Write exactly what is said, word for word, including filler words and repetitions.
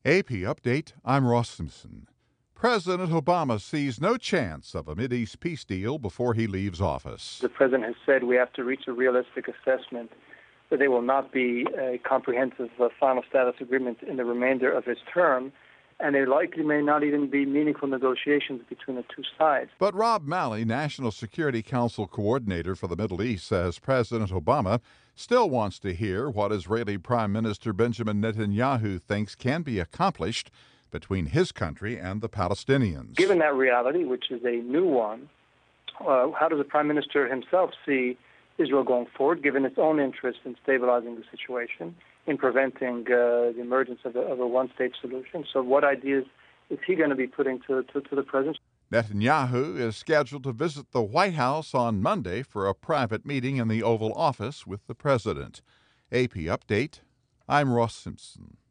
A P Update, I'm Ross Simpson. President Obama sees no chance of a Mideast peace deal before he leaves office. The president has said we have to reach a realistic assessment that there will not be a comprehensive uh, final status agreement in the remainder of his term, and there likely may not even be meaningful negotiations between the two sides. But Rob Malley, National Security Council coordinator for the Middle East, says President Obama still wants to hear what Israeli Prime Minister Benjamin Netanyahu thinks can be accomplished between his country and the Palestinians. Given that reality, which is a new one, uh, how does the Prime Minister himself see Israel going forward, given its own interest in stabilizing the situation, in preventing uh, the emergence of a, of a one-state solution? So what ideas is he going to be putting to, to, to the president? Netanyahu is scheduled to visit the White House on Monday for a private meeting in the Oval Office with the president. A P Update, I'm Ross Simpson.